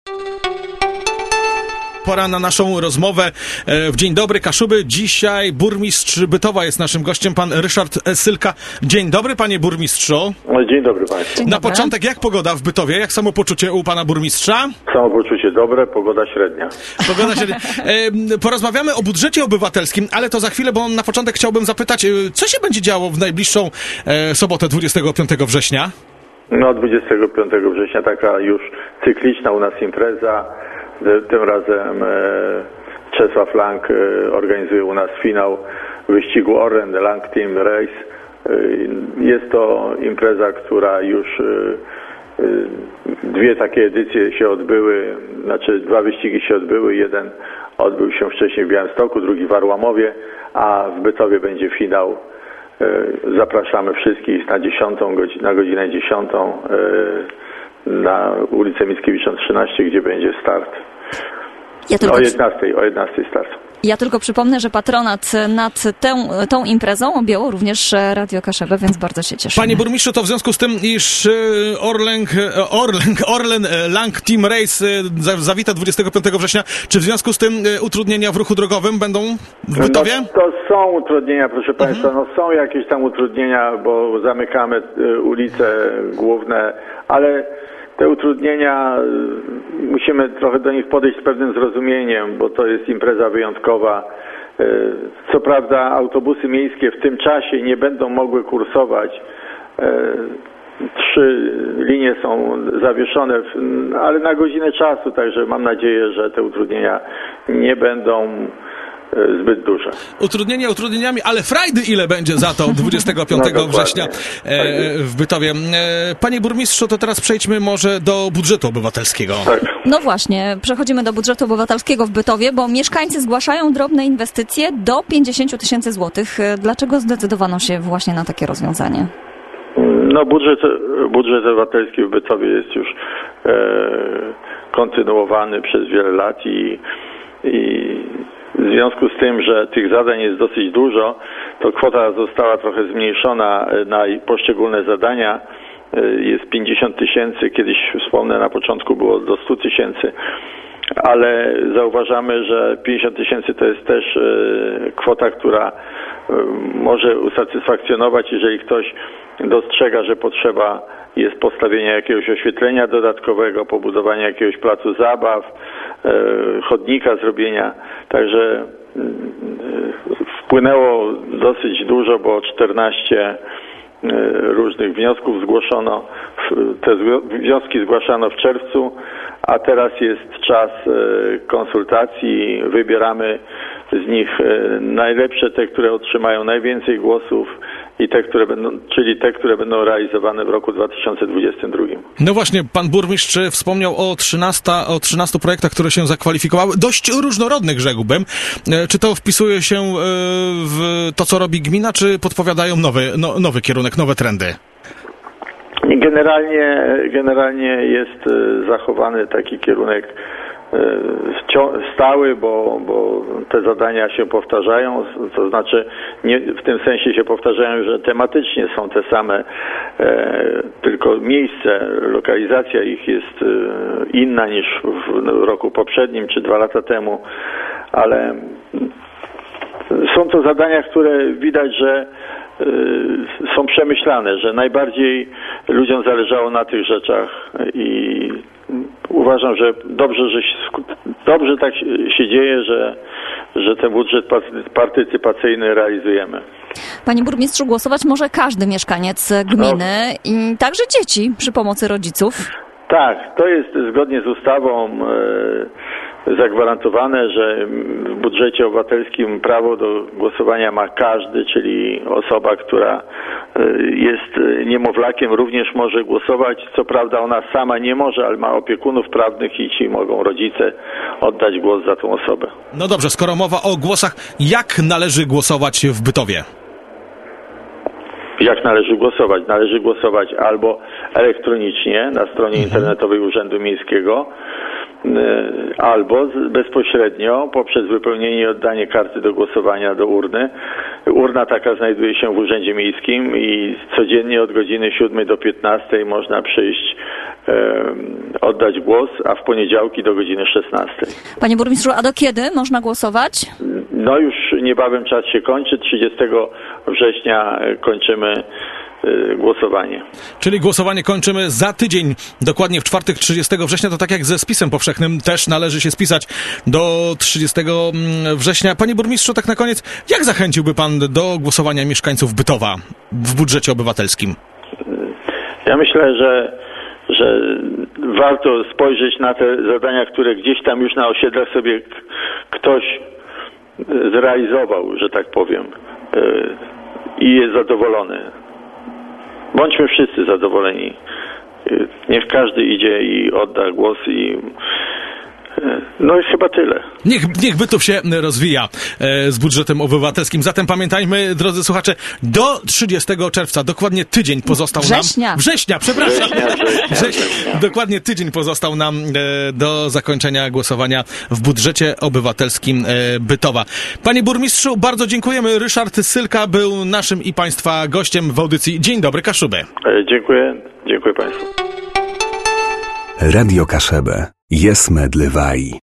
Pora na naszą rozmowę w Dzień Dobry Kaszuby. Dzisiaj burmistrz Bytowa jest naszym gościem, pan Ryszard Sylka. Dzień dobry, panie burmistrzu. Dzień dobry państwu. Na początek, jak pogoda w Bytowie? Jak samopoczucie u pana burmistrza? Samopoczucie dobre, pogoda średnia. Pogoda średnia. Porozmawiamy o budżecie obywatelskim, ale to za chwilę, bo na początek chciałbym zapytać, co się będzie działo w najbliższą sobotę 25 września? 25 września taka już cykliczna u nas impreza. Tym razem Czesław Lang organizuje u nas finał wyścigu Orlen Lang Team Race. Jest to impreza, która już dwie takie edycje się odbyły, znaczy dwa wyścigi się odbyły. Jeden odbył się wcześniej w Białymstoku, drugi w Arłamowie, a w Bytowie będzie finał. Zapraszamy wszystkich na godzinę 10 na ulicę Mickiewicza 13, gdzie będzie start. O 11 start. Ja tylko przypomnę, że patronat nad tą imprezą objęło również Radio Kaszebę, więc bardzo się cieszę. Panie burmistrzu, to w związku z tym, iż Orlen Lang Team Race zawita 25 września, czy w związku z tym utrudnienia w ruchu drogowym będą w Bytowie? To są utrudnienia, proszę państwa, są jakieś tam utrudnienia, bo zamykamy ulice główne, ale te utrudnienia, musimy trochę do nich podejść z pewnym zrozumieniem, bo to jest impreza wyjątkowa. Co prawda autobusy miejskie w tym czasie nie będą mogły kursować. 3 linie są zawieszone, ale na godzinę czasu, także mam nadzieję, że te utrudnienia nie będą zbyt duże. Utrudnienia utrudnieniami, ale frajdy ile będzie za to 25 września w Bytowie. Panie burmistrzu, to teraz przejdźmy może do budżetu obywatelskiego. Tak. No właśnie, przechodzimy do budżetu obywatelskiego w Bytowie, bo mieszkańcy zgłaszają drobne inwestycje do 50 000 złotych. Dlaczego zdecydowano się właśnie na takie rozwiązanie? Budżet obywatelski w Bytowie jest już kontynuowany przez wiele lat i w związku z tym, że tych zadań jest dosyć dużo, to kwota została trochę zmniejszona na poszczególne zadania. Jest 50 000, kiedyś wspomnę, na początku było do 100 000, ale zauważamy, że 50 000 to jest też kwota, która może usatysfakcjonować, jeżeli ktoś dostrzega, że potrzeba jest postawienia jakiegoś oświetlenia dodatkowego, pobudowania jakiegoś placu zabaw, chodnika zrobienia. Także wpłynęło dosyć dużo, bo 14 różnych wniosków zgłoszono. Te wnioski zgłaszano w czerwcu, a teraz jest czas konsultacji. Wybieramy z nich najlepsze, te, które otrzymają najwięcej głosów i te, które będą realizowane w roku 2022. No właśnie, pan burmistrz wspomniał o 13 projektach, które się zakwalifikowały. Dość różnorodnych, rzekłbym. Czy to wpisuje się w to, co robi gmina, czy podpowiadają nowy kierunek, nowe trendy? Generalnie jest zachowany taki kierunek stały, bo te zadania się powtarzają, to znaczy nie w tym sensie się powtarzają, że tematycznie są te same, tylko miejsce, lokalizacja ich jest inna niż w roku poprzednim czy 2 lata temu, ale są to zadania, które widać, że są przemyślane, że najbardziej ludziom zależało na tych rzeczach i uważam, że dobrze tak się dzieje, że ten budżet partycypacyjny realizujemy. Panie burmistrzu, głosować może każdy mieszkaniec gminy i także dzieci przy pomocy rodziców. Tak, to jest zgodnie z ustawą zagwarantowane, że w budżecie obywatelskim prawo do głosowania ma każdy, czyli osoba, która jest niemowlakiem, również może głosować. Co prawda ona sama nie może, ale ma opiekunów prawnych i ci mogą rodzice oddać głos za tą osobę. No dobrze, skoro mowa o głosach, jak należy głosować w Bytowie? Jak należy głosować? Należy głosować albo elektronicznie na stronie internetowej Urzędu Miejskiego, albo bezpośrednio poprzez wypełnienie i oddanie karty do głosowania do urny. Urna taka znajduje się w Urzędzie Miejskim i codziennie od godziny 7 do 15 można przyjść, oddać głos, a w poniedziałki do godziny 16. Panie burmistrzu, a do kiedy można głosować? No już niebawem czas się kończy. 30 września kończymy głosowanie. Czyli głosowanie kończymy za tydzień, dokładnie w czwartek 30 września, to tak jak ze spisem powszechnym, też należy się spisać do 30 września. Panie burmistrzu, tak na koniec, jak zachęciłby pan do głosowania mieszkańców Bytowa w budżecie obywatelskim? Ja myślę, że warto spojrzeć na te zadania, które gdzieś tam już na osiedlach sobie ktoś zrealizował, że tak powiem, i jest zadowolony. Bądźmy wszyscy zadowoleni. Niech każdy idzie i odda głos i no i chyba tyle. Niech Bytów się rozwija z budżetem obywatelskim. Zatem pamiętajmy, drodzy słuchacze, do 30 czerwca, dokładnie tydzień pozostał nam... Września, przepraszam. Września. Dokładnie tydzień pozostał nam do zakończenia głosowania w budżecie obywatelskim Bytowa. Panie burmistrzu, bardzo dziękujemy. Ryszard Sylka był naszym i państwa gościem w audycji Dzień Dobry Kaszuby. Dziękuję państwu. Radio Kaszebę. Jest medlewaj.